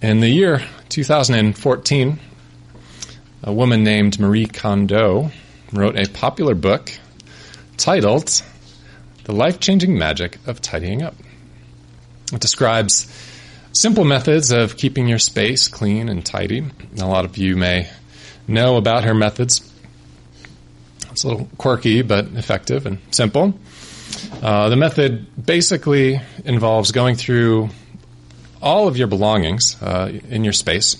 In the year 2014, a woman named Marie Kondo wrote a popular book titled The Life-Changing Magic of Tidying Up. It describes simple methods of keeping your space clean and tidy. A lot of you may know about her methods. It's a little quirky, but effective and simple. The method basically involves going through all of your belongings in your space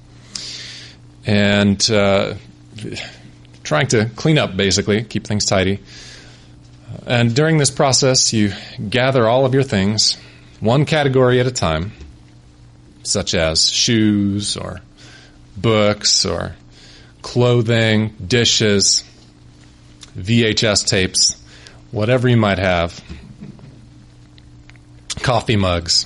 and trying to clean up, basically, keep things tidy. And during this process, you gather all of your things, one category at a time, such as shoes or books or clothing, dishes, VHS tapes, whatever you might have, coffee mugs.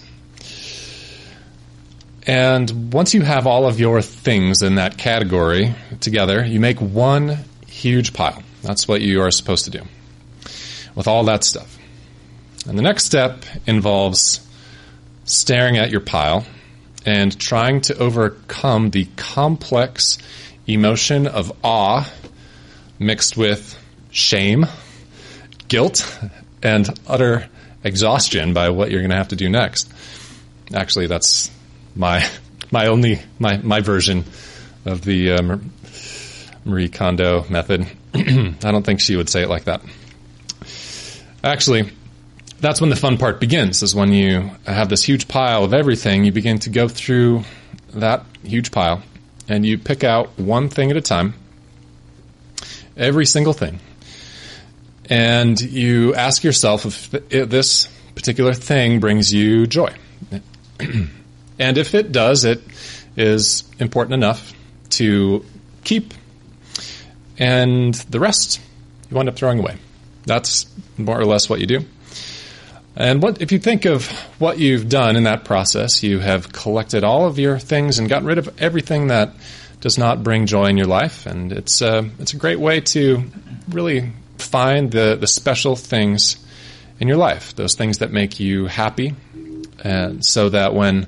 And once you have all of your things in that category together, you make one huge pile. That's what you are supposed to do with all that stuff. And the next step involves staring at your pile and trying to overcome the complex emotion of awe mixed with shame, guilt, and utter exhaustion by what you're going to have to do next. Actually, that's my version of the Marie Kondo method. I don't think she would say it like that. Actually, that's when the fun part begins, is when you have this huge pile of everything. You begin to go through that huge pile, and you pick out one thing at a time, every single thing. And you ask yourself if this particular thing brings you joy. And if it does, it is important enough to keep, and the rest you wind up throwing away. That's more or less what you do. And if you think of what you've done in that process, you have collected all of your things and gotten rid of everything that does not bring joy in your life. And it's a great way to really find the special things in your life, those things that make you happy, and so that when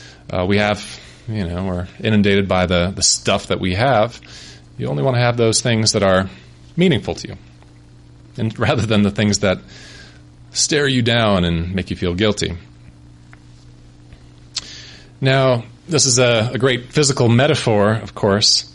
we're inundated by the stuff that we have, you only want to have those things that are meaningful to you, and rather than the things that stare you down and make you feel guilty. Now, this is a great physical metaphor, of course,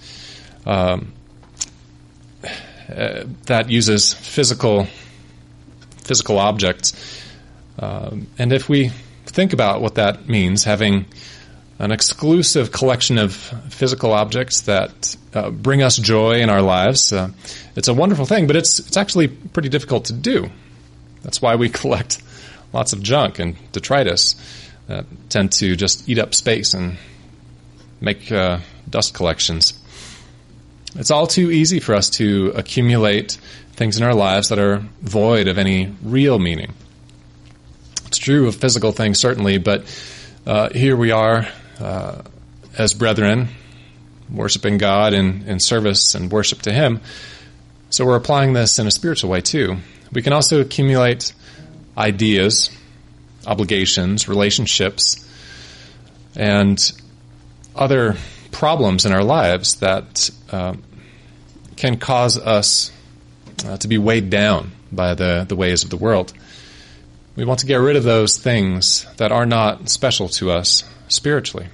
that uses physical objects. And if we think about what that means, having an exclusive collection of physical objects that bring us joy in our lives, it's a wonderful thing, but it's actually pretty difficult to do. That's why we collect lots of junk and detritus that tend to just eat up space and make dust collections. It's all too easy for us to accumulate things in our lives that are void of any real meaning. It's true of physical things, certainly, but here we are as brethren, worshiping God in service and worship to Him. So we're applying this in a spiritual way, too. We can also accumulate ideas, obligations, relationships, and other problems in our lives that can cause us to be weighed down by the ways of the world. We want to get rid of those things that are not special to us spiritually.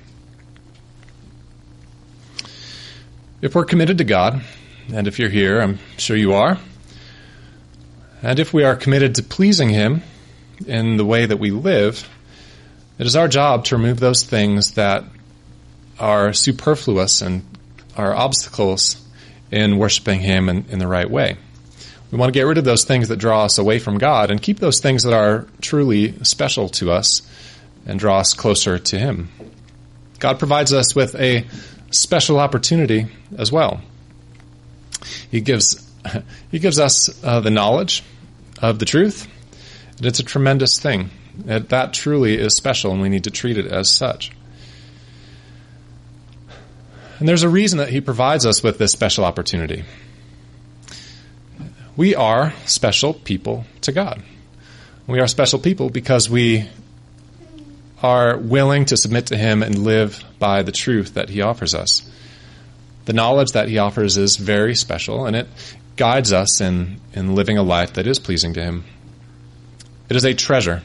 If we're committed to God, and if you're here, I'm sure you are, and if we are committed to pleasing Him in the way that we live, it is our job to remove those things that are superfluous and are obstacles in worshiping Him in the right way. We want to get rid of those things that draw us away from God and keep those things that are truly special to us and draw us closer to Him. God provides us with a special opportunity as well. He gives us the knowledge of the truth, and it's a tremendous thing. That truly is special, and we need to treat it as such. And there's a reason that He provides us with this special opportunity. We are special people to God. We are special people because we are willing to submit to him and live by the truth that he offers us. The knowledge that he offers is very special, and it guides us in living a life that is pleasing to him. It is a treasure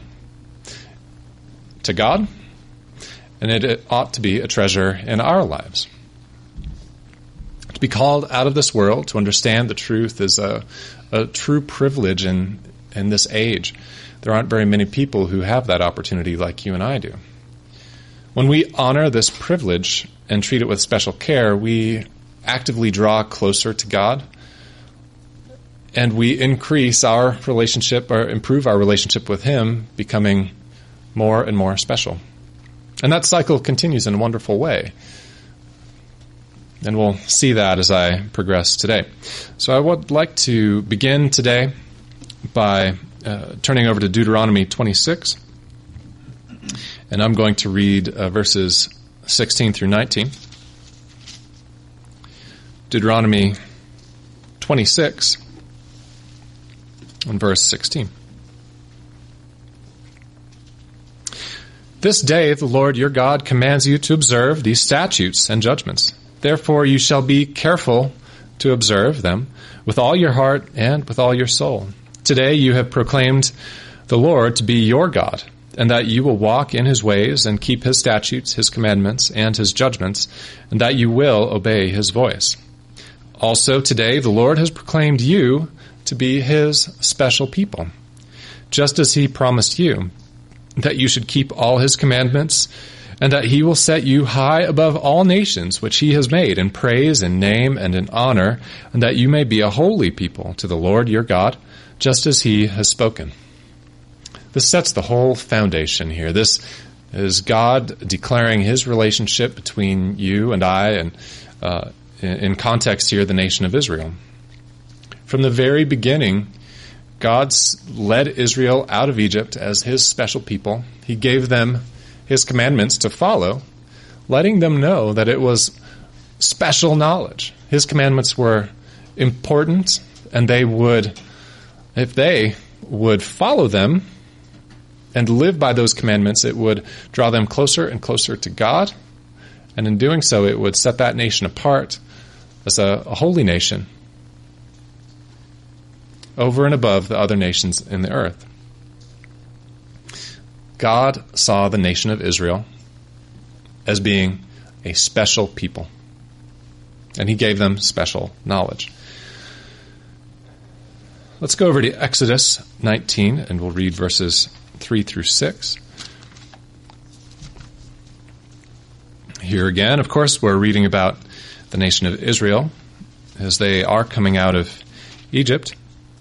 to God, and it ought to be a treasure in our lives. To be called out of this world, to understand the truth, is a true privilege in this age. There aren't very many people who have that opportunity like you and I do. When we honor this privilege and treat it with special care, we actively draw closer to God, and we increase our relationship or improve our relationship with him, becoming more and more special. And that cycle continues in a wonderful way. And we'll see that as I progress today. So I would like to begin today by turning over to Deuteronomy 26. And I'm going to read verses 16 through 19. Deuteronomy 26 and verse 16. This day the Lord your God commands you to observe these statutes and judgments. Therefore you shall be careful to observe them with all your heart and with all your soul. Today you have proclaimed the Lord to be your God, and that you will walk in his ways and keep his statutes, his commandments, and his judgments, and that you will obey his voice. Also today the Lord has proclaimed you to be his special people, just as he promised you, that you should keep all his commandments, and that he will set you high above all nations which he has made in praise and name and in honor, and that you may be a holy people to the Lord your God, just as he has spoken. This sets the whole foundation here. This is God declaring his relationship between you and I, and in context here, the nation of Israel. From the very beginning, God's led Israel out of Egypt as his special people. He gave them his commandments to follow, letting them know that it was special knowledge. His commandments were important, and they would, if they would follow them and live by those commandments, it would draw them closer and closer to God, and in doing so, it would set that nation apart as a holy nation over and above the other nations in the earth. God saw the nation of Israel as being a special people, and he gave them special knowledge. Let's go over to Exodus 19, and we'll read verses 3 through 6. Here again, of course, we're reading about the nation of Israel as they are coming out of Egypt.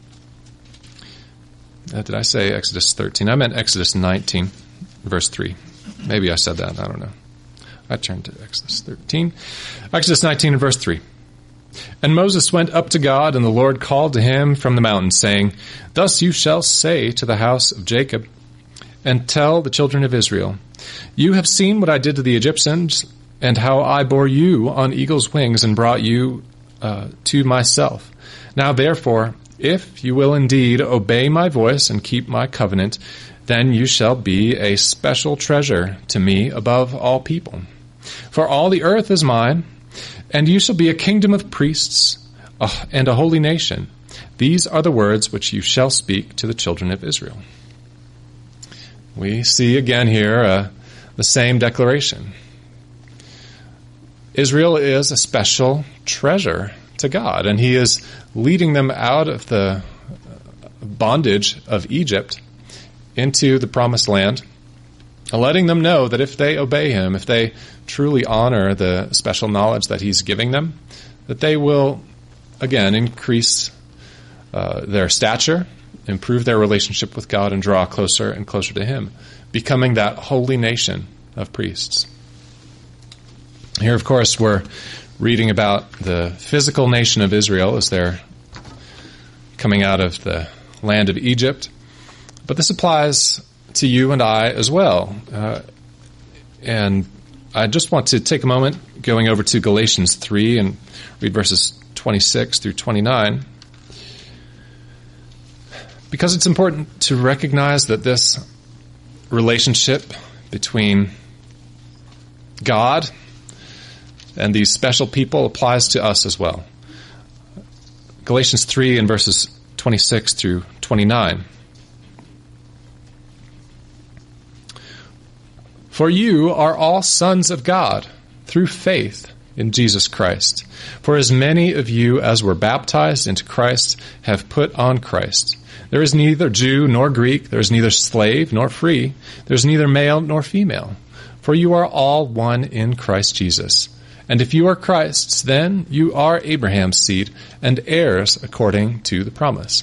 Did I say Exodus 13? I meant Exodus 19, verse 3. Maybe I said that. I don't know. I turned to Exodus 13. Exodus 19 and verse 3. And Moses went up to God, and the Lord called to him from the mountain, saying, Thus you shall say to the house of Jacob, and tell the children of Israel, You have seen what I did to the Egyptians, and how I bore you on eagle's wings and brought you to myself. Now therefore, if you will indeed obey my voice and keep my covenant, then you shall be a special treasure to me above all people. For all the earth is mine, and you shall be a kingdom of priests and a holy nation. These are the words which you shall speak to the children of Israel. We see again here the same declaration. Israel is a special treasure to God, and he is leading them out of the bondage of Egypt into the promised land, letting them know that if they obey him, if they truly honor the special knowledge that he's giving them, that they will, again, increase their stature, improve their relationship with God, and draw closer and closer to him, becoming that holy nation of priests. Here, of course, we're reading about the physical nation of Israel as they're coming out of the land of Egypt. But this applies to you and I as well. And I just want to take a moment going over to Galatians 3 and read verses 26 through 29. Because it's important to recognize that this relationship between God and these special people applies to us as well. Galatians 3 and verses 26 through 29. For you are all sons of God through faith in Jesus Christ. For as many of you as were baptized into Christ have put on Christ. There is neither Jew nor Greek, there is neither slave nor free, there is neither male nor female. For you are all one in Christ Jesus. And if you are Christ's, then you are Abraham's seed and heirs according to the promise.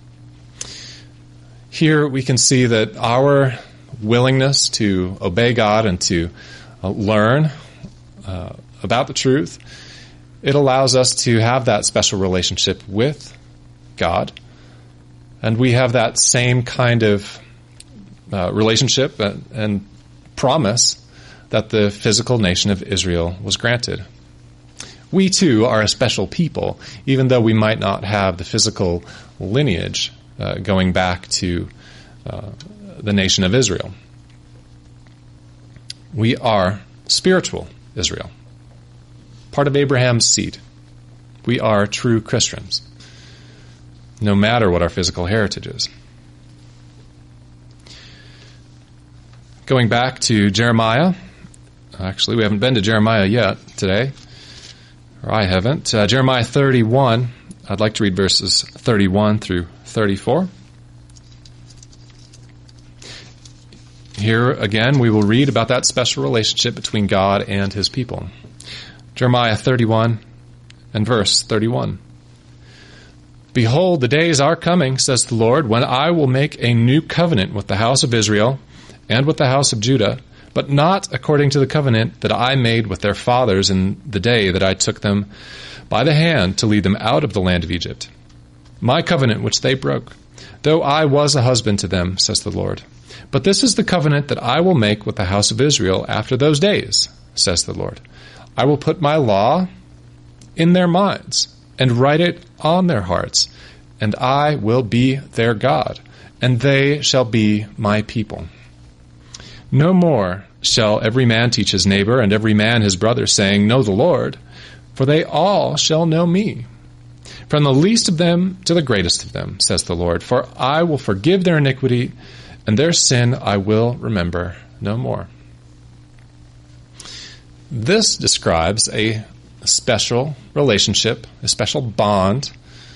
Here we can see that our willingness to obey God and to learn about the truth, it allows us to have that special relationship with God. And we have that same kind of relationship and promise that the physical nation of Israel was granted. We too are a special people, even though we might not have the physical lineage going back to the nation of Israel. We are spiritual Israel, part of Abraham's seed. We are true Christians, no matter what our physical heritage is. Going back to Jeremiah, actually we haven't been to Jeremiah yet today, or I haven't. Jeremiah 31, I'd like to read verses 31 through 34. Here again we will read about that special relationship between God and his people. Jeremiah 31 and verse 31. Behold, the days are coming, says the Lord, when I will make a new covenant with the house of Israel and with the house of Judah, but not according to the covenant that I made with their fathers in the day that I took them by the hand to lead them out of the land of Egypt. My covenant which they broke, though I was a husband to them, says the Lord. But this is the covenant that I will make with the house of Israel after those days, says the Lord. I will put my law in their minds and write it on their hearts, and I will be their God, and they shall be my people. No more shall every man teach his neighbor and every man his brother, saying, Know the Lord, for they all shall know me, from the least of them to the greatest of them, says the Lord. For I will forgive their iniquity, and their sin I will remember no more. This describes a special relationship, a special bond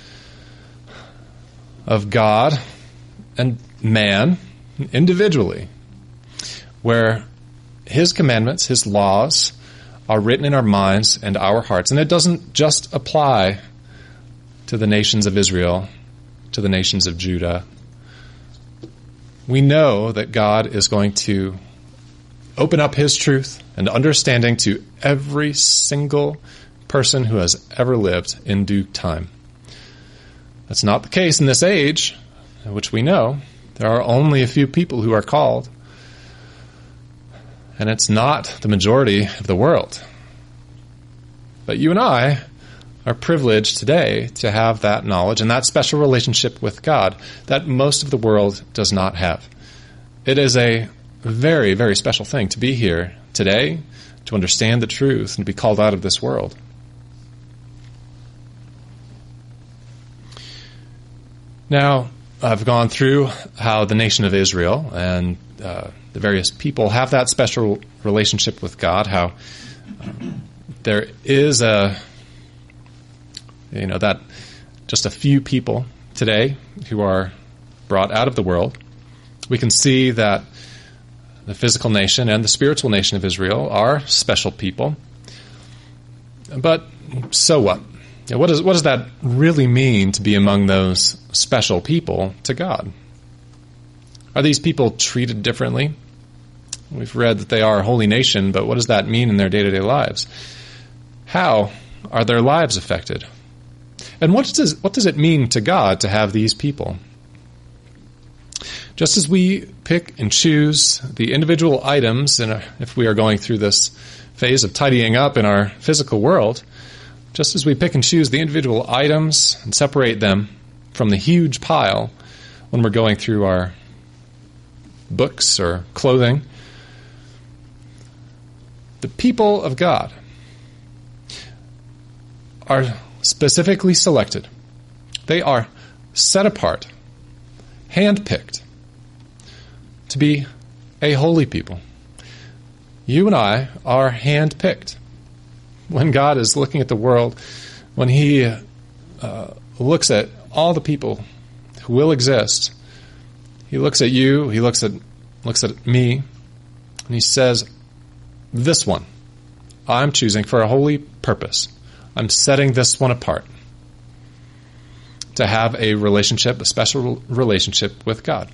of God and man individually, where his commandments, his laws, are written in our minds and our hearts. And it doesn't just apply to the nations of Israel, to the nations of Judah. We know that God is going to open up his truth and understanding to every single person who has ever lived in due time. That's not the case in this age, which we know. There are only a few people who are called, and it's not the majority of the world. But you and I are privileged today to have that knowledge and that special relationship with God that most of the world does not have. It is a very, very special thing to be here today, to understand the truth and be called out of this world. Now, I've gone through how the nation of Israel and the various people have that special relationship with God, how there is that just a few people today who are brought out of the world. We can see that the physical nation and the spiritual nation of Israel are special people. But so what? What does that really mean to be among those special people to God? Are these people treated differently? We've read that they are a holy nation, but what does that mean in their day-to-day lives? How are their lives affected? And what does it mean to God to have these people? Just as we pick and choose the individual items, and if we are going through this phase of tidying up in our physical world, just as we pick and choose the individual items and separate them from the huge pile when we're going through our books or clothing, The people of God are specifically selected. They are set apart, handpicked to be a holy people. You and I are handpicked. When God is looking at the world, when He looks at all the people who will exist, He looks at you, He looks at me, and He says, this one I'm choosing for a holy purpose. I'm setting this one apart to have a relationship, a special relationship with God.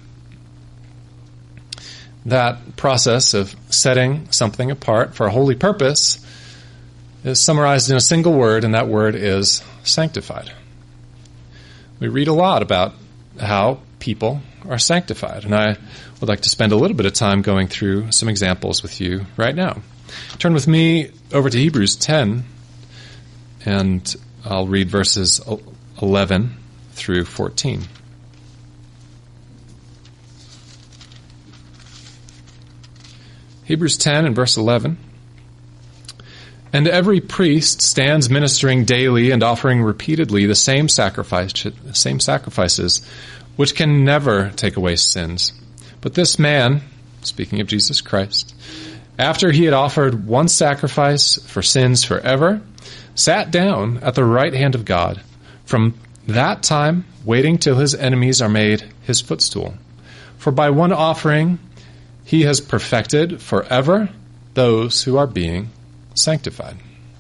That process of setting something apart for a holy purpose is summarized in a single word, and that word is sanctified. We read a lot about how people are sanctified, and I would like to spend a little bit of time going through some examples with you right now. Turn with me over to Hebrews 10, and I'll read verses 11 through 14. Hebrews 10 and verse 11. And every priest stands ministering daily and offering repeatedly the same sacrifices, which can never take away sins. But this man, speaking of Jesus Christ, after he had offered one sacrifice for sins forever, sat down at the right hand of God, from that time waiting till his enemies are made his footstool. For by one offering he has perfected forever those who are being sanctified.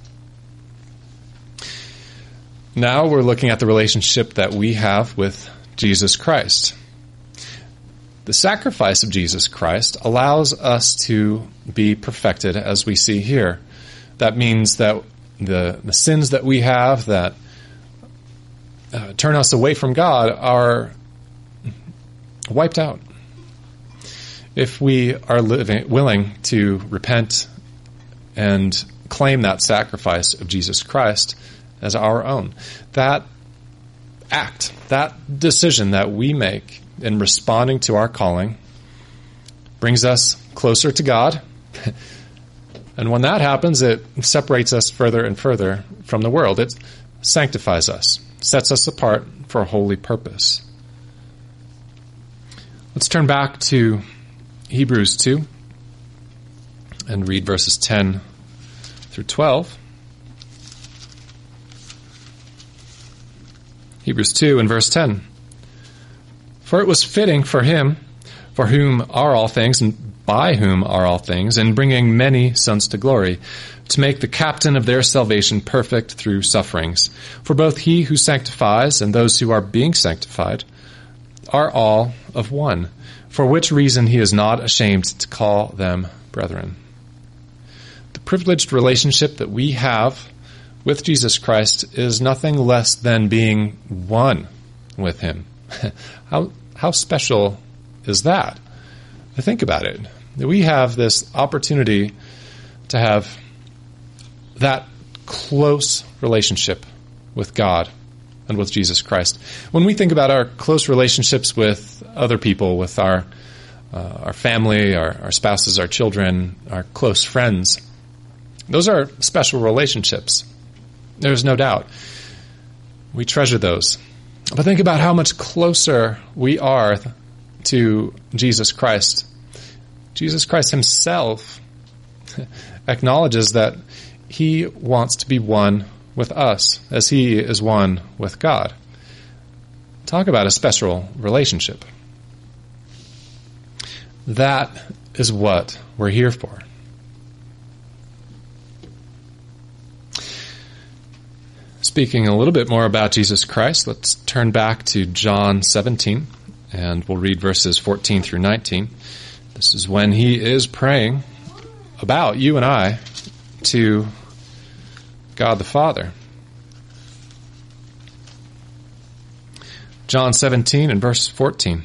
Now we're looking at the relationship that we have with Jesus Christ. The sacrifice of Jesus Christ allows us to be perfected, as we see here. That means that the sins that we have that turn us away from God are wiped out. If we are willing to repent and claim that sacrifice of Jesus Christ as our own, that act, that decision that we make in responding to our calling brings us closer to God. And when that happens, it separates us further and further from the world. It sanctifies us, sets us apart for a holy purpose. Let's turn back to Hebrews 2 and read verses 10 through 12. Hebrews 2 and verse 10. For it was fitting for him, for whom are all things, and by whom are all things, in bringing many sons to glory, to make the captain of their salvation perfect through sufferings. For both he who sanctifies and those who are being sanctified are all of one, for which reason he is not ashamed to call them brethren. The privileged relationship that we have with Jesus Christ is nothing less than being one with him. How special is that? Think about it. We have this opportunity to have that close relationship with God and with Jesus Christ. When we think about our close relationships with other people, with our family, our spouses, our children, our close friends, those are special relationships. There's no doubt. We treasure those. But think about how much closer we are to Jesus Christ. Jesus Christ himself acknowledges that he wants to be one with us as he is one with God. Talk about a special relationship. That is what we're here for. Speaking a little bit more about Jesus Christ, let's turn back to John 17, and we'll read verses 14 through 19. This is when he is praying about you and I to God the Father. John 17 and verse 14.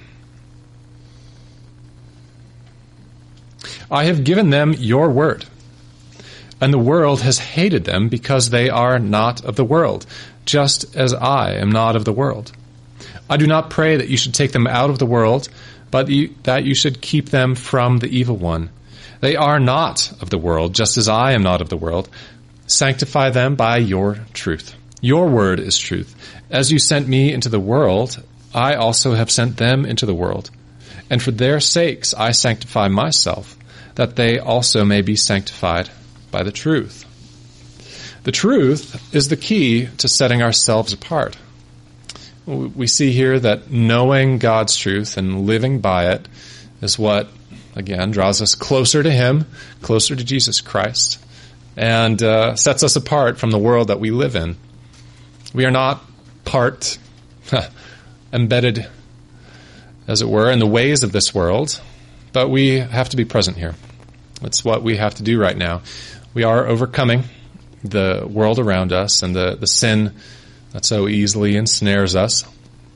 I have given them your word, and the world has hated them because they are not of the world, just as I am not of the world. I do not pray that you should take them out of the world, but that you should keep them from the evil one. They are not of the world, just as I am not of the world. Sanctify them by your truth. Your word is truth. As you sent me into the world, I also have sent them into the world. And for their sakes I sanctify myself, that they also may be sanctified by the truth. The truth is the key to setting ourselves apart. We see here that knowing God's truth and living by it is what, again, draws us closer to Him, closer to Jesus Christ, and sets us apart from the world that we live in. We are not part embedded, as it were, in the ways of this world, but we have to be present here. That's what we have to do right now. We are overcoming the world around us and the sin that so easily ensnares us.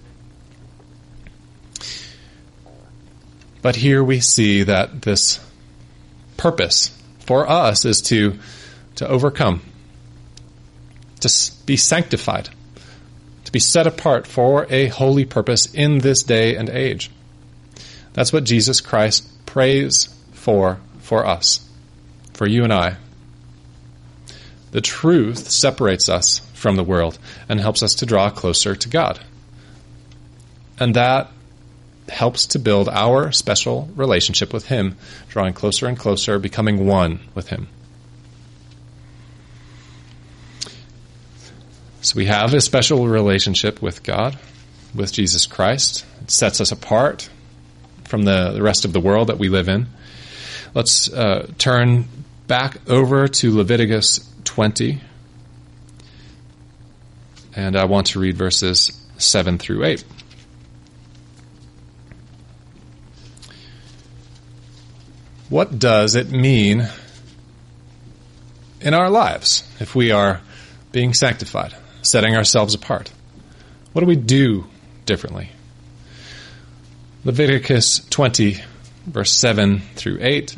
But here we see that this purpose for us is to overcome, to be sanctified, to be set apart for a holy purpose in this day and age. That's what Jesus Christ prays for us, for you and I. The truth separates us from the world and helps us to draw closer to God. And that helps to build our special relationship with Him, drawing closer and closer, becoming one with Him. So we have a special relationship with God, with Jesus Christ. It sets us apart from the rest of the world that we live in. Let's turn back over to Leviticus 20. And I want to read verses 7 through 8. What does it mean in our lives if we are being sanctified, setting ourselves apart? What do we do differently? Leviticus 20, verse 7 through 8,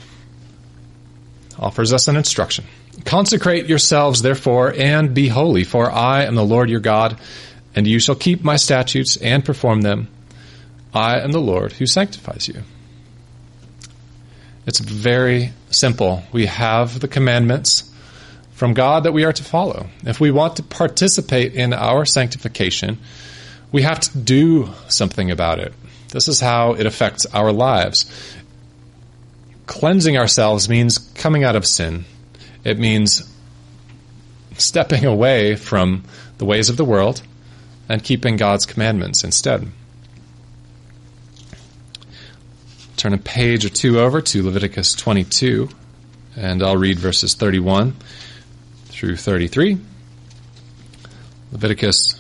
offers us an instruction. Consecrate yourselves, therefore, and be holy, for I am the Lord your God, and you shall keep my statutes and perform them. I am the Lord who sanctifies you. It's very simple. We have the commandments from God that we are to follow. If we want to participate in our sanctification, we have to do something about it. This is how it affects our lives. Cleansing ourselves means coming out of sin. It means stepping away from the ways of the world and keeping God's commandments instead. Turn a page or two over to Leviticus 22, and I'll read verses 31 through 33. Leviticus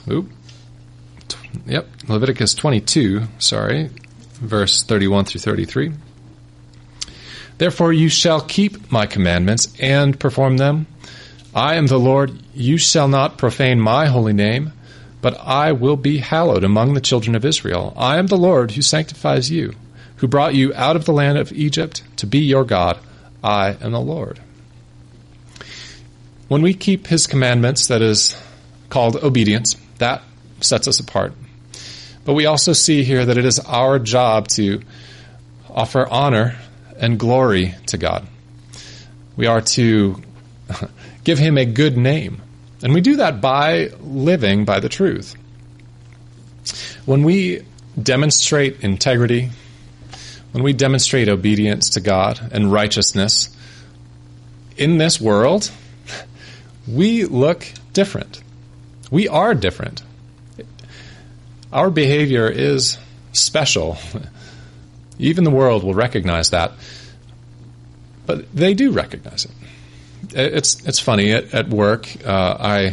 22, verse 31 through 33. Therefore you shall keep my commandments and perform them. I am the Lord. You shall not profane my holy name, but I will be hallowed among the children of Israel. I am the Lord who sanctifies you, who brought you out of the land of Egypt to be your God. I am the Lord. When we keep His commandments, that is called obedience, that sets us apart. But we also see here that it is our job to offer honor and glory to God. We are to give Him a good name. And we do that by living by the truth. When we demonstrate integrity, when we demonstrate obedience to God and righteousness in this world, we look different. We are different. Our behavior is special. Even the world will recognize that. But they do recognize it. It's funny, at work, I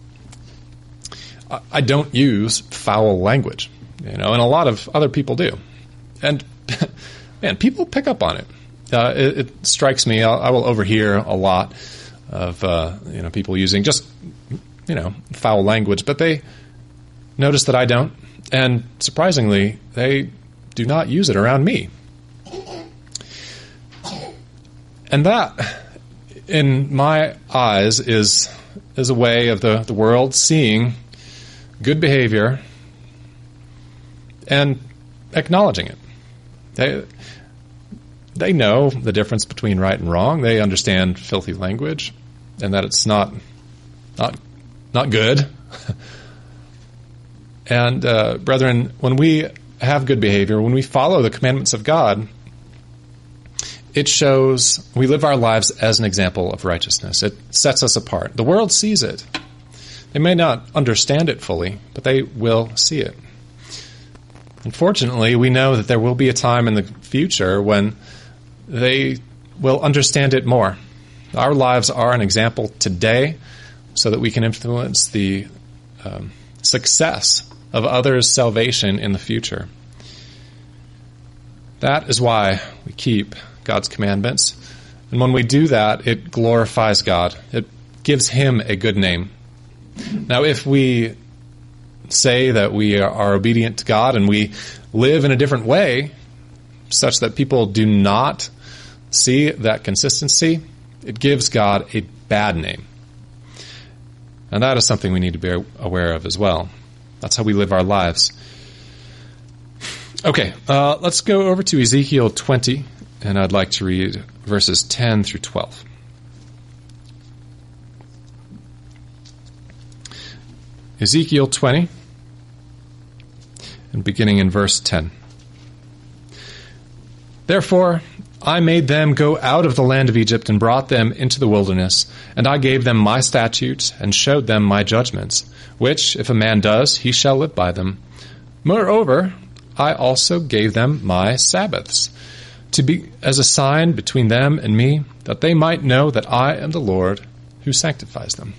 don't use foul language, and a lot of other people do. And, man, people pick up on it. It strikes me, I will overhear a lot of, people using just, foul language, but they notice that I don't, and surprisingly, they do not use it around me. And that, in my eyes, is a way of the world seeing good behavior and acknowledging it. They know the difference between right and wrong. They understand filthy language and that it's not good. And brethren, when we have good behavior, when we follow the commandments of God, it shows we live our lives as an example of righteousness. It sets us apart. The world sees it. They may not understand it fully, but they will see it. Unfortunately, we know that there will be a time in the future when they will understand it more. Our lives are an example today so that we can influence the success of others' salvation in the future. That is why we keep God's commandments. And when we do that, it glorifies God. It gives Him a good name. Now, if we say that we are obedient to God and we live in a different way, such that people do not see that consistency, it gives God a bad name. And that is something we need to be aware of as well. That's how we live our lives. Okay, let's go over to Ezekiel 20, and I'd like to read verses 10 through 12. Ezekiel 20, and beginning in verse 10. Therefore, I made them go out of the land of Egypt and brought them into the wilderness, and I gave them my statutes and showed them my judgments, which, if a man does, he shall live by them. Moreover, I also gave them my Sabbaths, to be as a sign between them and me, that they might know that I am the Lord who sanctifies them.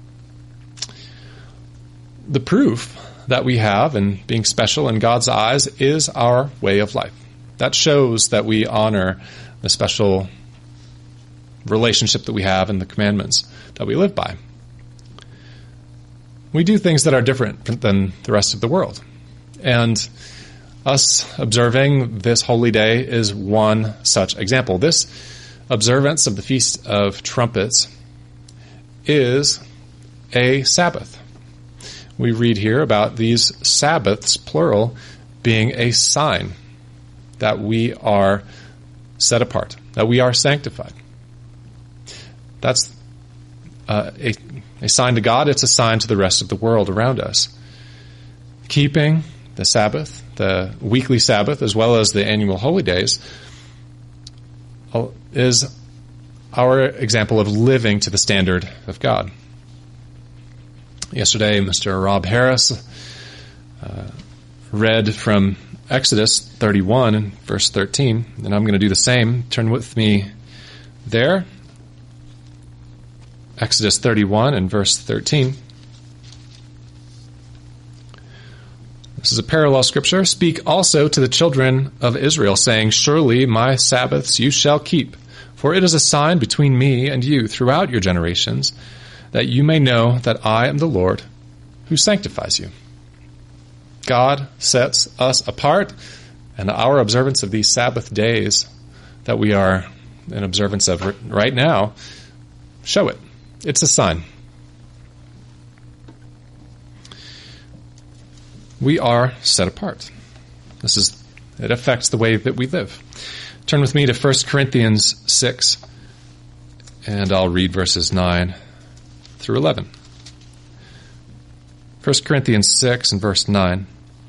The proof that we have in being special in God's eyes is our way of life. That shows that we honor the special relationship that we have and the commandments that we live by. We do things that are different than the rest of the world. And us observing this holy day is one such example. This observance of the Feast of Trumpets is a Sabbath. We read here about these Sabbaths, plural, being a sign that we are set apart, that we are sanctified. That's a sign to God. It's a sign to the rest of the world around us. Keeping the Sabbath, the weekly Sabbath, as well as the annual holy days, is our example of living to the standard of God. Yesterday, Mr. Rob Harris read from Exodus 31 and verse 13, and I'm going to do the same. Turn with me there. Exodus 31 and verse 13. This is a parallel scripture. Speak also to the children of Israel, saying, surely my Sabbaths you shall keep, for it is a sign between me and you throughout your generations, that you may know that I am the Lord who sanctifies you. God sets us apart, and our observance of these Sabbath days that we are in observance of right now show it. It's a sign. We are set apart. It affects the way that we live. Turn with me to 1 Corinthians 6, and I'll read verses 9 through 11. 1 Corinthians 6 and verse 9.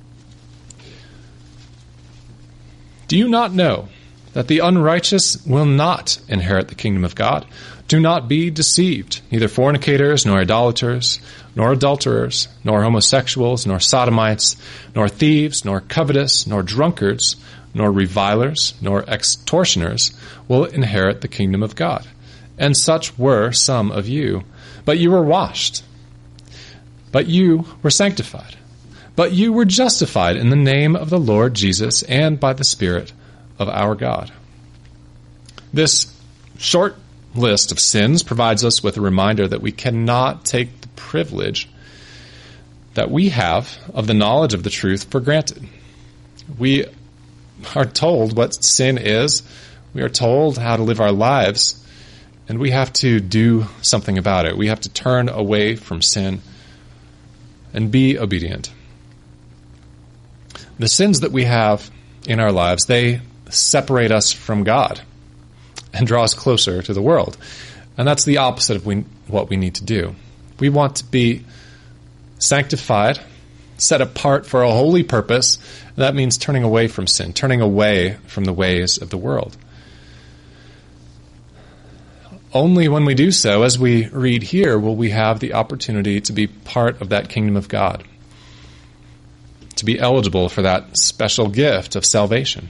Do you not know that the unrighteous will not inherit the kingdom of God? Do not be deceived. Neither fornicators, nor idolaters, nor adulterers, nor homosexuals, nor sodomites, nor thieves, nor covetous, nor drunkards, nor revilers, nor extortioners will inherit the kingdom of God. And such were some of you. But you were washed. But you were sanctified. But you were justified in the name of the Lord Jesus and by the Spirit of our God. This short list of sins provides us with a reminder that we cannot take the privilege that we have of the knowledge of the truth for granted. We are told what sin is. We are told how to live our lives, and we have to do something about it. We have to turn away from sin and be obedient. The sins that we have in our lives, they separate us from God and draw us closer to the world. And that's the opposite of what we need to do. We want to be sanctified, set apart for a holy purpose. That means turning away from sin, turning away from the ways of the world. Only when we do so, as we read here, will we have the opportunity to be part of that kingdom of God, to be eligible for that special gift of salvation.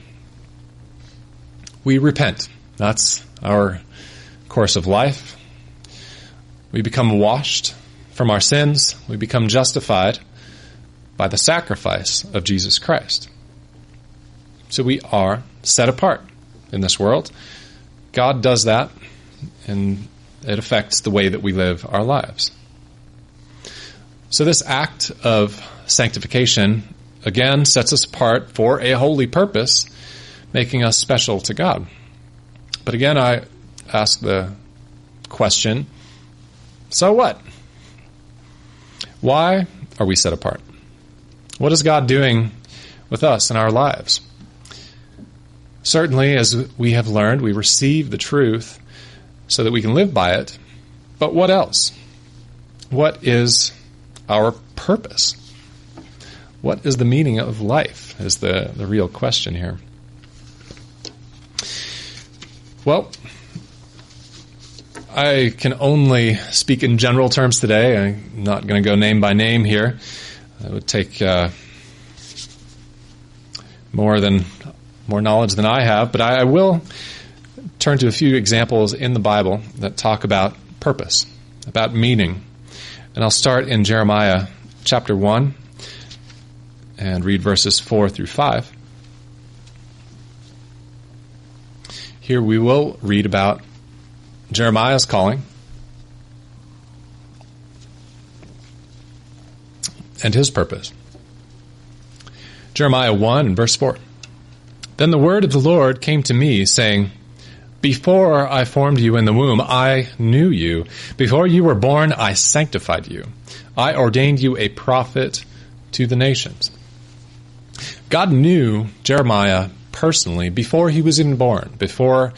We repent. That's our course of life. We become washed from our sins. We become justified by the sacrifice of Jesus Christ. So we are set apart in this world. God does that, and it affects the way that we live our lives. So this act of sanctification, again, sets us apart for a holy purpose, making us special to God. But again, I ask the question, so what? Why are we set apart? What is God doing with us in our lives? Certainly, as we have learned, we receive the truth so that we can live by it. But what else? What is our purpose? What is the meaning of life is the real question here. Well, I can only speak in general terms today. I'm not going to go name by name here. It would take more knowledge than I have, but I will turn to a few examples in the Bible that talk about purpose, about meaning. And I'll start in Jeremiah chapter 1 and read verses 4 through 5. Here we will read about Jeremiah's calling and his purpose. Jeremiah 1 verse 4. Then the word of the Lord came to me, saying, Before I formed you in the womb, I knew you. Before you were born, I sanctified you. I ordained you a prophet to the nations. God knew Jeremiah personally before he was even born, before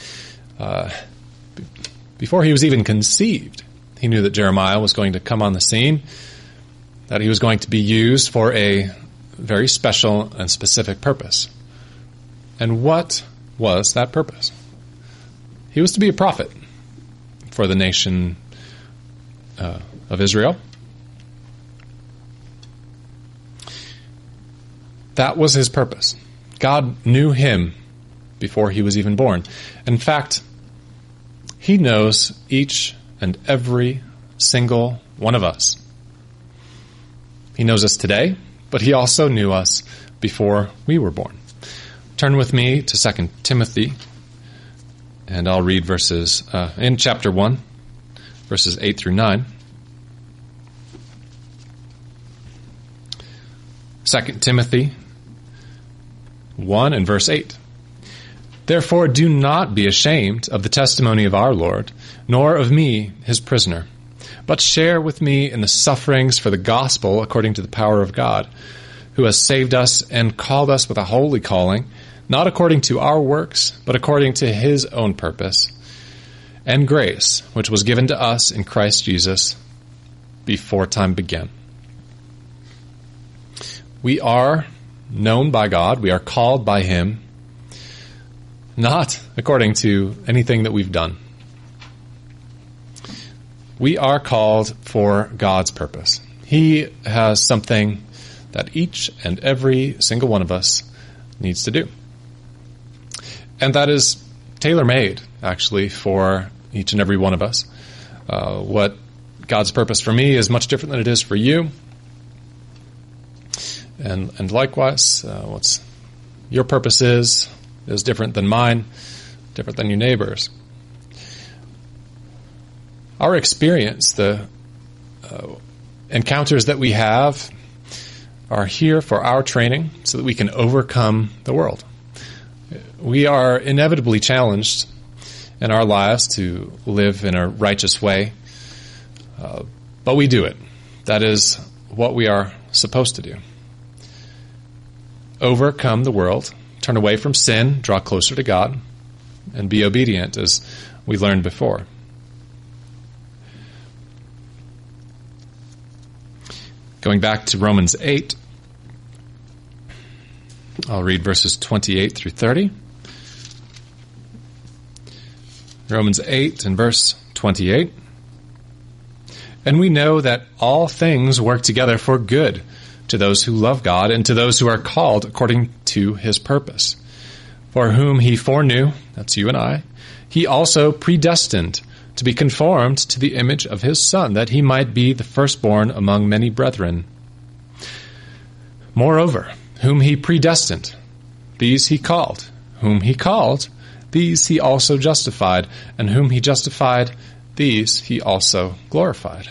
he was even conceived. He knew that Jeremiah was going to come on the scene, that he was going to be used for a very special and specific purpose. And what was that purpose? He was to be a prophet for the nation of Israel. That was his purpose. God knew him before he was even born. In fact, he knows each and every single one of us. He knows us today, but he also knew us before we were born. Turn with me to 2 Timothy, and I'll read verses in chapter 1, verses 8 through 9. 2 Timothy 1 and verse 8. Therefore do not be ashamed of the testimony of our Lord, nor of me, his prisoner, but share with me in the sufferings for the gospel according to the power of God, who has saved us and called us with a holy calling, not according to our works, but according to his own purpose and grace, which was given to us in Christ Jesus before time began. We are known by God. We are called by him, not according to anything that we've done. We are called for God's purpose. He has something that each and every single one of us needs to do. And that is tailor-made, actually, for each and every one of us. What God's purpose for me is much different than it is for you. And likewise, what's your purpose is different than mine, different than your neighbor's. Our experience, the encounters that we have, are here for our training so that we can overcome the world. We are inevitably challenged in our lives to live in a righteous way, but we do it. That is what we are supposed to do. Overcome the world, turn away from sin, draw closer to God, and be obedient, as we learned before. Going back to Romans 8, I'll read verses 28 through 30. Romans 8 and verse 28. And we know that all things work together for good to those who love God and to those who are called according to his purpose. For whom he foreknew, that's you and I, he also predestined to be conformed to the image of his Son, that he might be the firstborn among many brethren. Moreover, whom he predestined, these he called. Whom he called, these he also justified. And whom he justified, these he also glorified.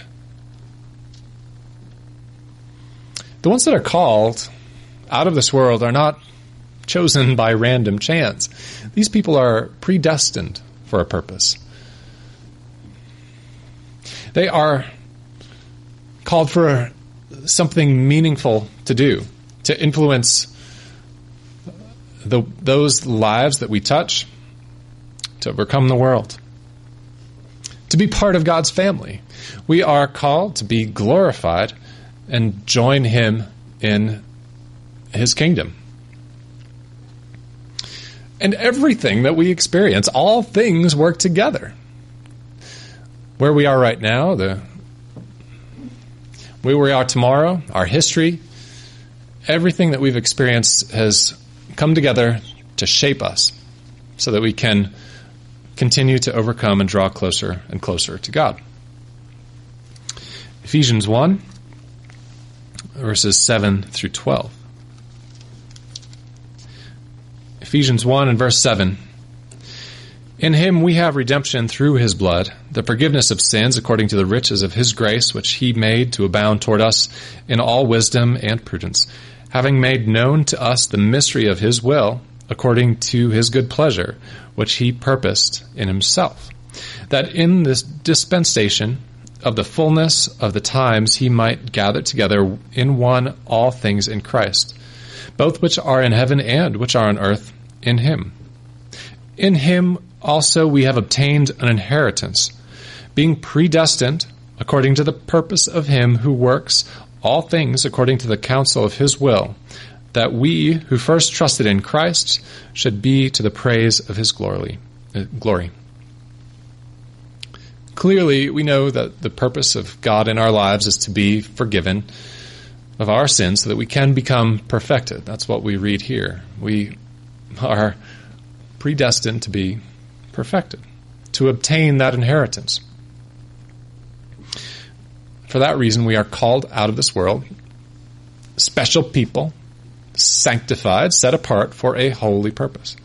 The ones that are called out of this world are not chosen by random chance. These people are predestined for a purpose. They are called for something meaningful to do, to influence those lives that we touch, to overcome the world, to be part of God's family. We are called to be glorified and join him in his kingdom. And everything that we experience, all things work together. Where we are right now, where we are tomorrow, our history, everything that we've experienced has come together to shape us so that we can continue to overcome and draw closer and closer to God. Ephesians 1, verses 7 through 12. Ephesians 1 and verse 7. In him we have redemption through his blood, the forgiveness of sins according to the riches of his grace, which he made to abound toward us in all wisdom and prudence, having made known to us the mystery of his will, according to his good pleasure, which he purposed in himself, that in this dispensation of the fullness of the times he might gather together in one all things in Christ, both which are in heaven and which are on earth, in him. In him also we have obtained an inheritance, being predestined according to the purpose of him who works all things according to the counsel of his will, that we who first trusted in Christ should be to the praise of his glory. Clearly, we know that the purpose of God in our lives is to be forgiven of our sins so that we can become perfected. That's what we read here. We are predestined to be perfected, to obtain that inheritance. For that reason, we are called out of this world, special people, sanctified, set apart for a holy purpose.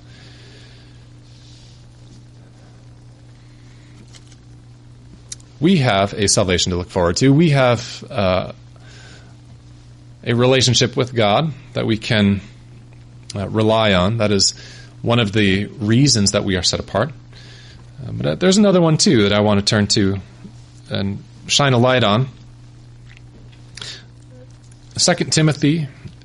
We have a salvation to look forward to. We have a relationship with God that we can rely on. That is one of the reasons that we are set apart. But there's another one, too, that I want to turn to and shine a light on. 2 Timothy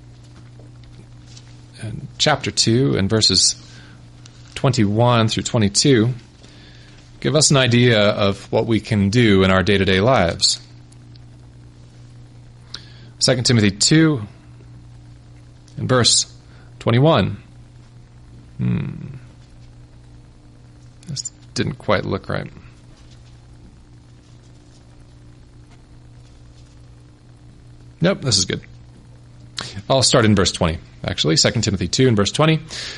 chapter 2 and verses 21 through 22 give us an idea of what we can do in our day-to-day lives. 2 Timothy 2 and verse 21. This didn't quite look right. Nope, this is good. I'll start in verse 20, actually. 2 Timothy 2 and verse 20.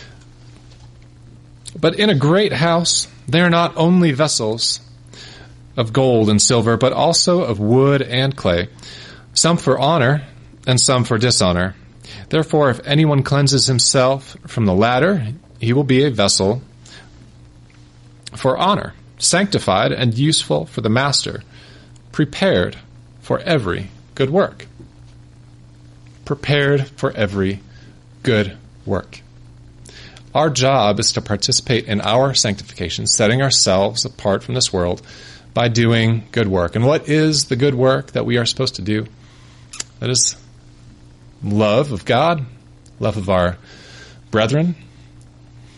But in a great house there are not only vessels of gold and silver, but also of wood and clay, some for honor and some for dishonor. Therefore, if anyone cleanses himself from the latter, he will be a vessel for honor, sanctified and useful for the master, prepared for every good work. Prepared for every good work. Our job is to participate in our sanctification, setting ourselves apart from this world by doing good work. And what is the good work that we are supposed to do? That is love of God, love of our brethren,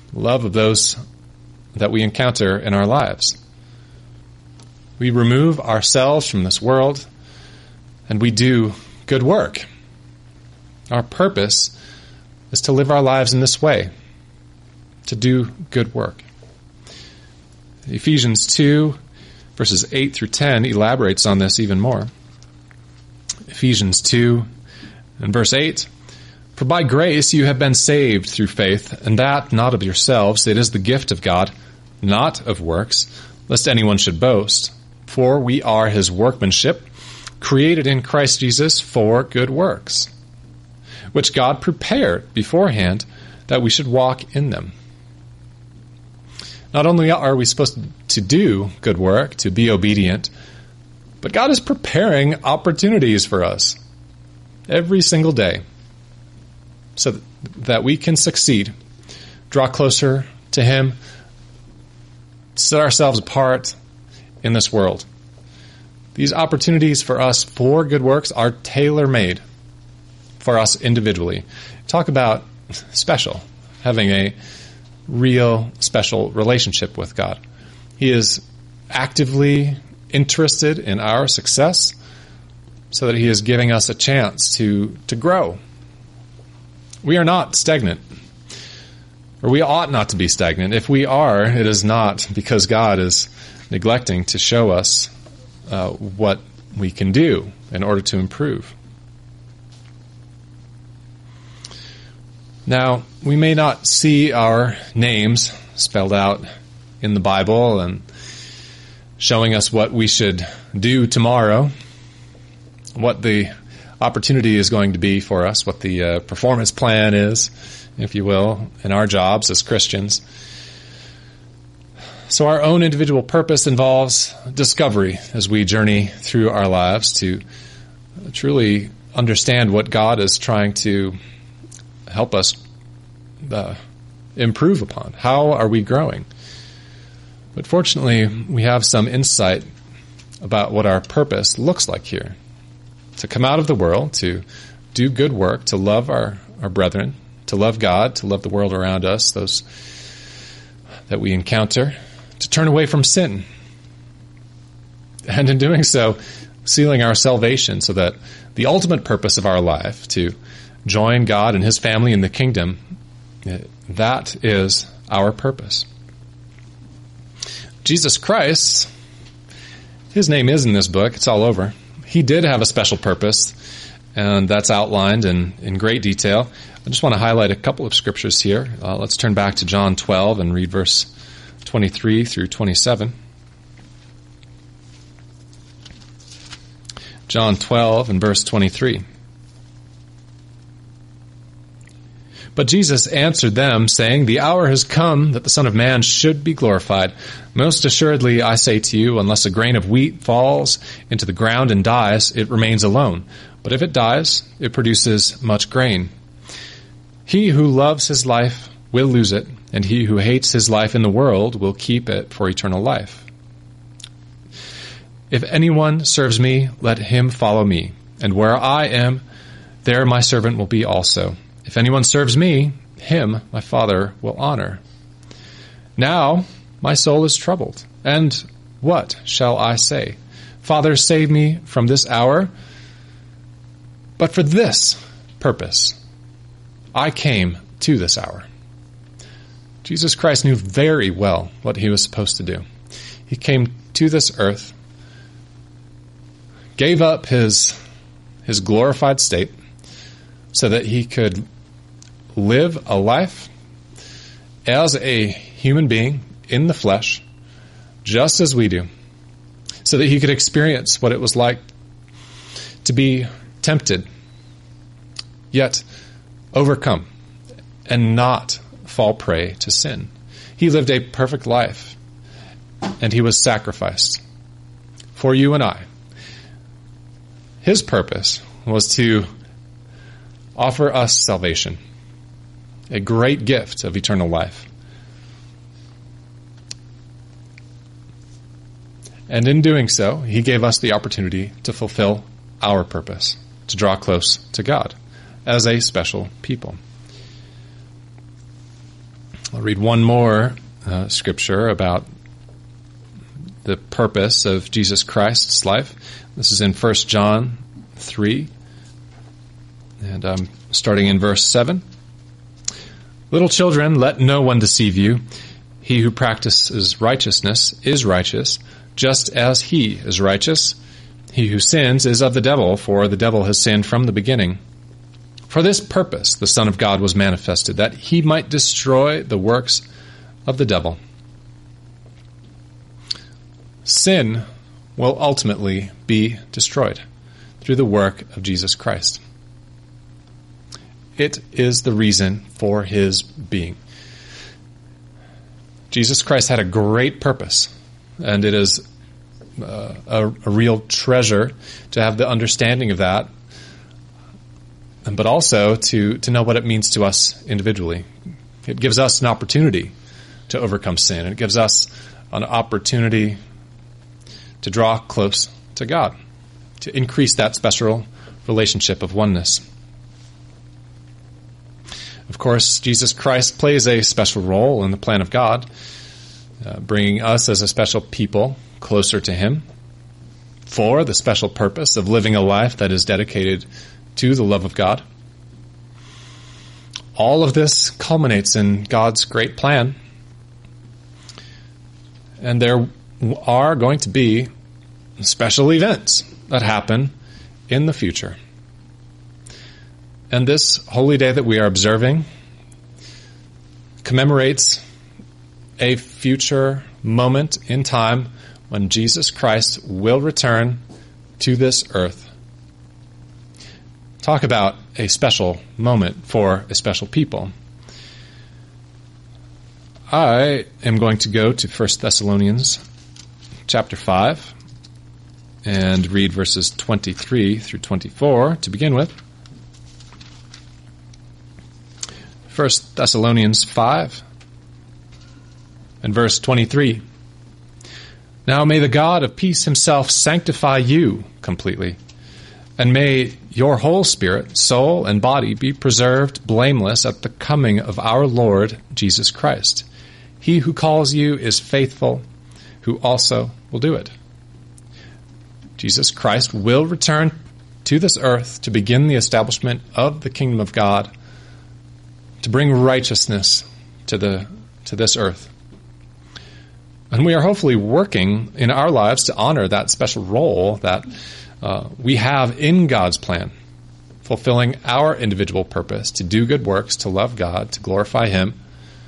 love of those that we encounter in our lives. We remove ourselves from this world, and we do good work. Our purpose is to live our lives in this way, to do good work. Ephesians 2, verses 8 through 10 elaborates on this even more. Ephesians 2 and verse 8, "For by grace you have been saved through faith, and that not of yourselves, it is the gift of God, not of works, lest anyone should boast. For we are his workmanship, created in Christ Jesus for good works, which God prepared beforehand that we should walk in them." Not only are we supposed to do good work, to be obedient, but God is preparing opportunities for us every single day so that we can succeed, draw closer to Him, set ourselves apart in this world. These opportunities for us for good works are tailor-made for us individually. Talk about special, having a real special relationship with God. He is actively interested in our success so that He is giving us a chance to grow. We are not stagnant, or we ought not to be stagnant. If we are, it is not because God is neglecting to show us what we can do in order to improve. Now, we may not see our names spelled out in the Bible and showing us what we should do tomorrow, what the opportunity is going to be for us, what the performance plan is, if you will, in our jobs as Christians. So our own individual purpose involves discovery as we journey through our lives to truly understand what God is trying to help us improve upon. How are we growing? But fortunately, we have some insight about what our purpose looks like here. To come out of the world, to do good work, to love our brethren, to love God, to love the world around us, those that we encounter, to turn away from sin. And in doing so, sealing our salvation so that the ultimate purpose of our life, to join God and His family in the kingdom, that is our purpose. Jesus Christ, His name is in this book. It's all over. He did have a special purpose, and that's outlined in great detail. I just want to highlight a couple of scriptures here. Let's turn back to John 12 and read verse 23 through 27. John 12 and verse 23. But Jesus answered them, saying, "The hour has come that the Son of Man should be glorified. Most assuredly, I say to you, unless a grain of wheat falls into the ground and dies, it remains alone. But if it dies, it produces much grain. He who loves his life will lose it, and he who hates his life in the world will keep it for eternal life. If anyone serves me, let him follow me, and where I am, there my servant will be also. If anyone serves me, him my Father will honor. Now my soul is troubled, and what shall I say? Father, save me from this hour. But for this purpose I came to this hour." Jesus Christ knew very well what He was supposed to do. He came to this earth, gave up his glorified state so that He could live a life as a human being in the flesh, just as we do, so that He could experience what it was like to be tempted, yet overcome and not fall prey to sin. He lived a perfect life, and He was sacrificed for you and I. His purpose was to offer us salvation, a great gift of eternal life. And in doing so, He gave us the opportunity to fulfill our purpose, to draw close to God as a special people. I'll read one more scripture about the purpose of Jesus Christ's life. This is in 1 John 3, and I'm starting in verse 7. Little children, let no one deceive you. He who practices righteousness is righteous, just as he is righteous. He who sins is of the devil, for the devil has sinned from the beginning. For this purpose the Son of God was manifested, that he might destroy the works of the devil. Sin will ultimately be destroyed through the work of Jesus Christ. It is the reason for his being. Jesus Christ had a great purpose, and it is a real treasure to have the understanding of that, but also to know what it means to us individually. It gives us an opportunity to overcome sin, and it gives us an opportunity to draw close to God, to increase that special relationship of oneness. Of course, Jesus Christ plays a special role in the plan of God, bringing us as a special people closer to him for the special purpose of living a life that is dedicated to the love of God. All of this culminates in God's great plan, and there are going to be special events that happen in the future. And this holy day that we are observing commemorates a future moment in time when Jesus Christ will return to this earth. Talk about a special moment for a special people. I am going to go to 1 Thessalonians chapter 5 and read verses 23 through 24 to begin with. 1 Thessalonians 5 and verse 23. Now may the God of peace himself sanctify you completely, and may your whole spirit, soul, and body be preserved blameless at the coming of our Lord Jesus Christ. He who calls you is faithful, who also will do it. Jesus Christ will return to this earth to begin the establishment of the kingdom of God, to bring righteousness to this earth. And we are hopefully working in our lives to honor that special role that we have in God's plan, fulfilling our individual purpose to do good works, to love God, to glorify him.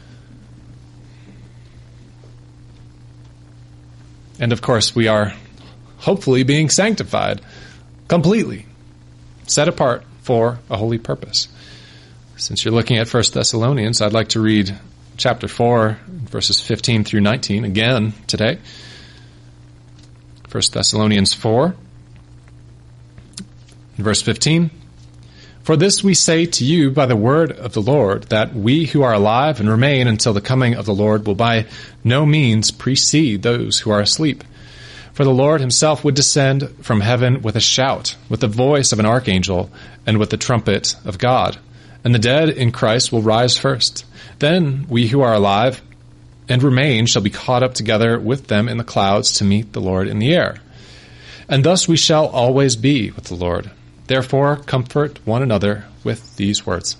And of course, we are hopefully being sanctified completely, set apart for a holy purpose. Since you're looking at 1 Thessalonians, I'd like to read chapter 4, verses 15 through 19 again today. 1 Thessalonians 4, verse 15. For this we say to you by the word of the Lord, that we who are alive and remain until the coming of the Lord will by no means precede those who are asleep. For the Lord himself would descend from heaven with a shout, with the voice of an archangel, and with the trumpet of God. And the dead in Christ will rise first. Then we who are alive and remain shall be caught up together with them in the clouds to meet the Lord in the air. And thus we shall always be with the Lord. Therefore comfort one another with these words.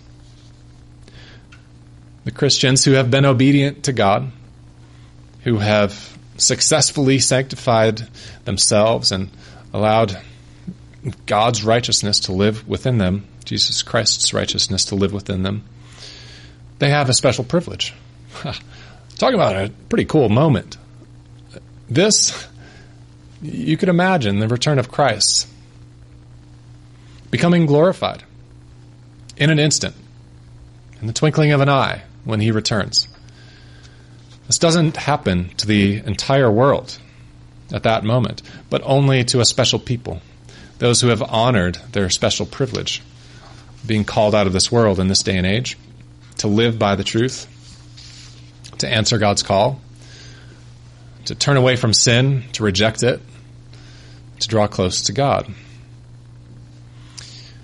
The Christians who have been obedient to God, who have successfully sanctified themselves and allowed God's righteousness to live within them, Jesus Christ's righteousness to live within them, they have a special privilege. Talk about a pretty cool moment. This, you could imagine the return of Christ becoming glorified in an instant, in the twinkling of an eye when he returns. This doesn't happen to the entire world at that moment, but only to a special people, those who have honored their special privilege, being called out of this world in this day and age, to live by the truth, to answer God's call, to turn away from sin, to reject it, to draw close to God.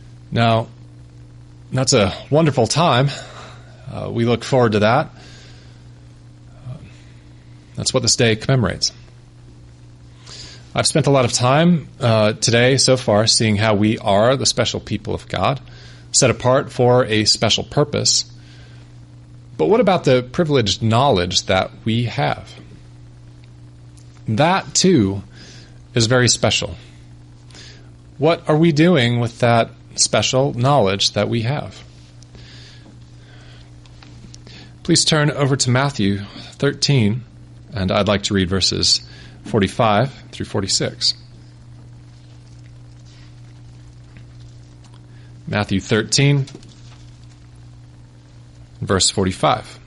Now, that's a wonderful time. We look forward to that. That's what this day commemorates. I've spent a lot of time today so far seeing how we are the special people of God, set apart for a special purpose. But what about the privileged knowledge that we have? That, too, is very special. What are we doing with that special knowledge that we have? Please turn over to Matthew 13, and I'd like to read verses 45 through 46. Matthew 13, verse 45.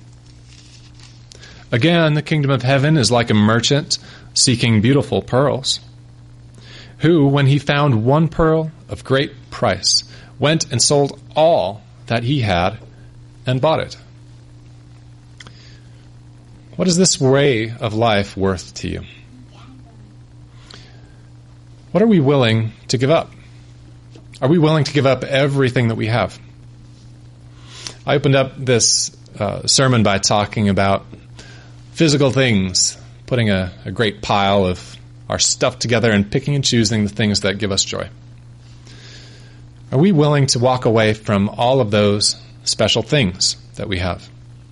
Again, the kingdom of heaven is like a merchant seeking beautiful pearls, who, when he found one pearl of great price, went and sold all that he had and bought it. What is this way of life worth to you? What are we willing to give up? Are we willing to give up everything that we have? I opened up this sermon by talking about physical things, putting a great pile of our stuff together and picking and choosing the things that give us joy. Are we willing to walk away from all of those special things that we have?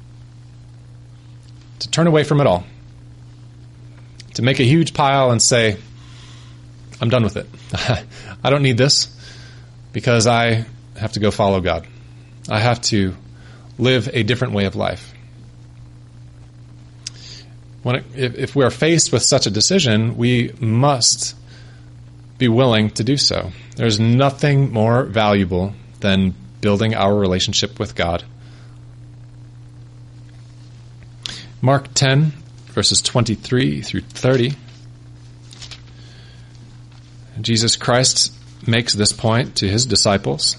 To turn away from it all? To make a huge pile and say, I'm done with it. I don't need this because I have to go follow God. I have to live a different way of life. If we're faced with such a decision, we must be willing to do so. There's nothing more valuable than building our relationship with God. Mark 10, verses 23 through 30. Jesus Christ makes this point to his disciples.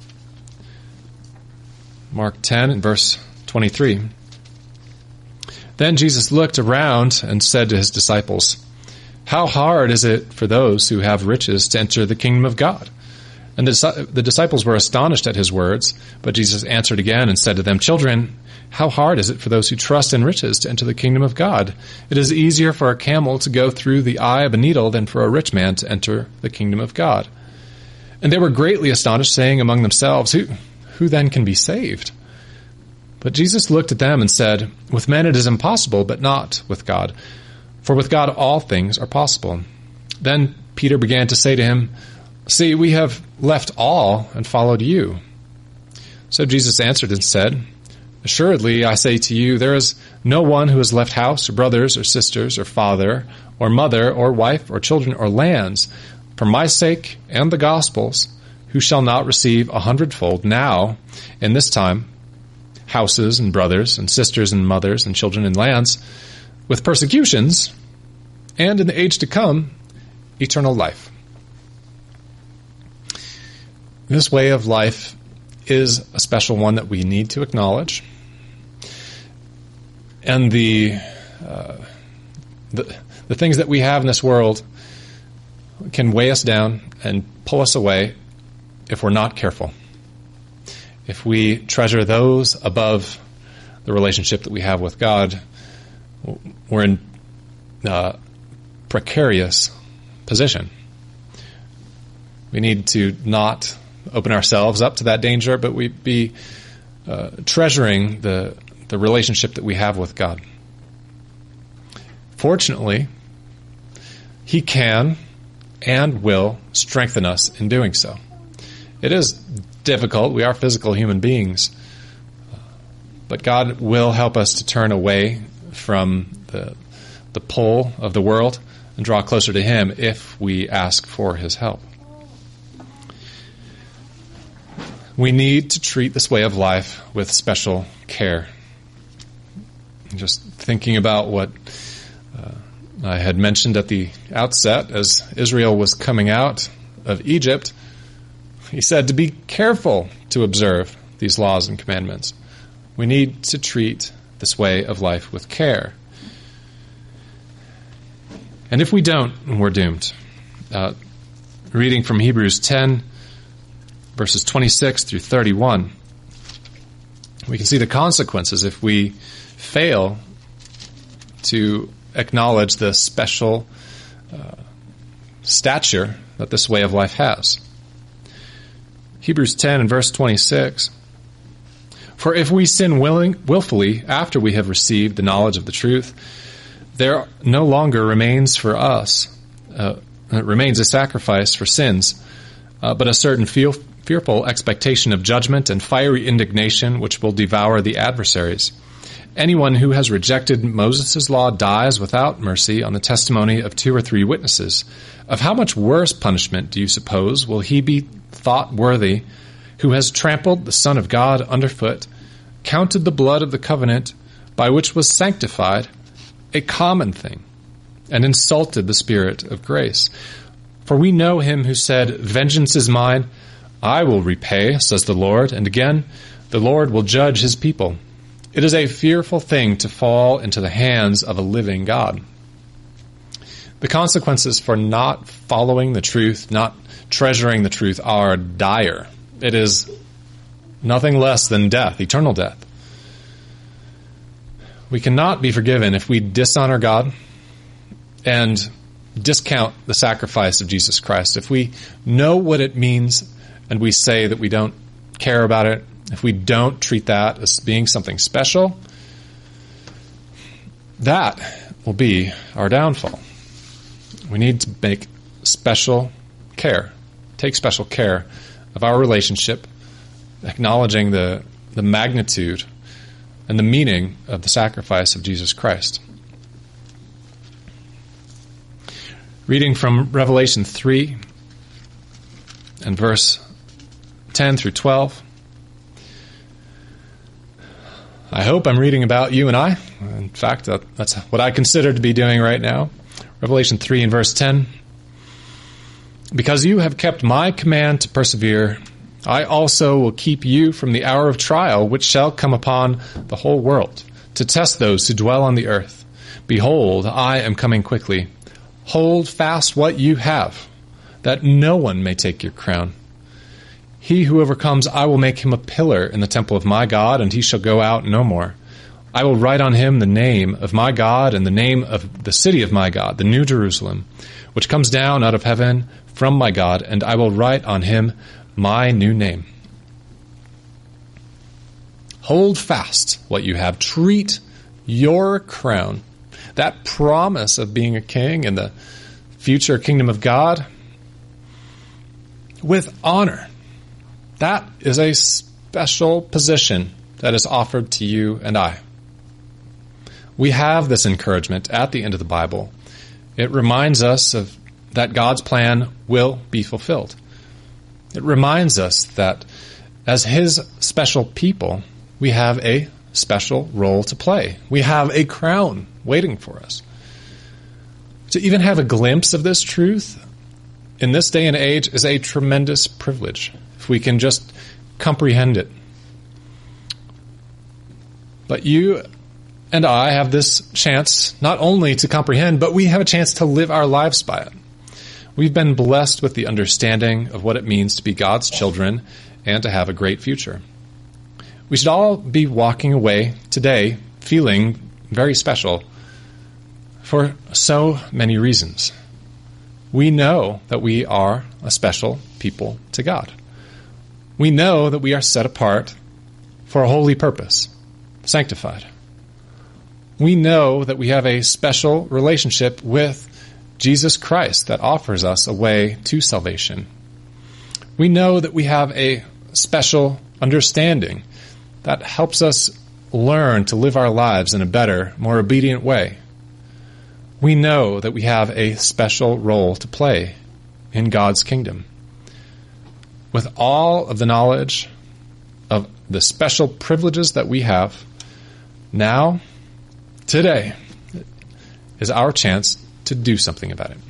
Mark 10 and verse 23. Then Jesus looked around and said to his disciples, "How hard is it for those who have riches to enter the kingdom of God?" And the disciples were astonished at his words, but Jesus answered again and said to them, "Children, how hard is it for those who trust in riches to enter the kingdom of God? It is easier for a camel to go through the eye of a needle than for a rich man to enter the kingdom of God." And they were greatly astonished, saying among themselves, Who then can be saved? But Jesus looked at them and said, "With men it is impossible, but not with God. For with God all things are possible." Then Peter began to say to him, "See, we have left all and followed you." So Jesus answered and said, "Assuredly, I say to you, there is no one who has left house or brothers or sisters or father or mother or wife or children or lands for my sake and the gospel's, who shall not receive 100-fold now in this time, houses and brothers and sisters and mothers and children and lands, with persecutions, and in the age to come, eternal life." This way of life is a special one that we need to acknowledge. And the things that we have in this world can weigh us down and pull us away if we're not careful. If we treasure those above the relationship that we have with God, we're in a precarious position. We need to not open ourselves up to that danger, but we be treasuring the relationship that we have with God. Fortunately, He can and will strengthen us in doing so. It is difficult. We are physical human beings. But God will help us to turn away from the pull of the world and draw closer to Him if we ask for His help. We need to treat this way of life with special care. Just thinking about what I had mentioned at the outset, as Israel was coming out of Egypt, He said to be careful to observe these laws and commandments. We need to treat this way of life with care. And if we don't, we're doomed. Reading from Hebrews 10, verses 26 through 31, we can see the consequences if we fail to acknowledge the special stature that this way of life has. Hebrews 10 and verse 26. For if we sin willfully after we have received the knowledge of the truth, there no longer remains for us, it remains a sacrifice for sins, but a certain fearful expectation of judgment and fiery indignation which will devour the adversaries. Anyone who has rejected Moses' law dies without mercy on the testimony of 2 or 3 witnesses. Of how much worse punishment, do you suppose, will he be thought worthy who has trampled the Son of God underfoot, counted the blood of the covenant by which was sanctified a common thing, and insulted the Spirit of grace? For we know him who said, Vengeance is mine, I will repay, says the Lord, and again, the Lord will judge his people. It is a fearful thing to fall into the hands of a living God. The consequences for not following the truth, not treasuring the truth, are dire. It is nothing less than death, eternal death. We cannot be forgiven if we dishonor God and discount the sacrifice of Jesus Christ. If we know what it means and we say that we don't care about it, if we don't treat that as being something special, that will be our downfall. We need to take special care of our relationship, acknowledging the magnitude and the meaning of the sacrifice of Jesus Christ. Reading from Revelation 3 and verse 10 through 12. I hope I'm reading about you and I. In fact, that's what I consider to be doing right now. Revelation 3 and verse 10. Because you have kept my command to persevere, I also will keep you from the hour of trial which shall come upon the whole world, to test those who dwell on the earth. Behold, I am coming quickly. Hold fast what you have, that no one may take your crown. He who overcomes, I will make him a pillar in the temple of my God, and he shall go out no more. I will write on him the name of my God and the name of the city of my God, the New Jerusalem, which comes down out of heaven from my God, and I will write on him my new name. Hold fast what you have. Treat your crown, that promise of being a king in the future kingdom of God, with honor. That is a special position that is offered to you and I. We have this encouragement at the end of the Bible. It reminds us of that God's plan will be fulfilled. It reminds us that as his special people, we have a special role to play. We have a crown waiting for us. To even have a glimpse of this truth in this day and age is a tremendous privilege, if we can just comprehend it. But you and I have this chance not only to comprehend, but we have a chance to live our lives by it. We've been blessed with the understanding of what it means to be God's children and to have a great future. We should all be walking away today feeling very special for so many reasons. We know that we are a special people to God. We know that we are set apart for a holy purpose, sanctified. We know that we have a special relationship with Jesus Christ that offers us a way to salvation. We know that we have a special understanding that helps us learn to live our lives in a better, more obedient way. We know that we have a special role to play in God's kingdom. With all of the knowledge of the special privileges that we have, now, today, is our chance to do something about it.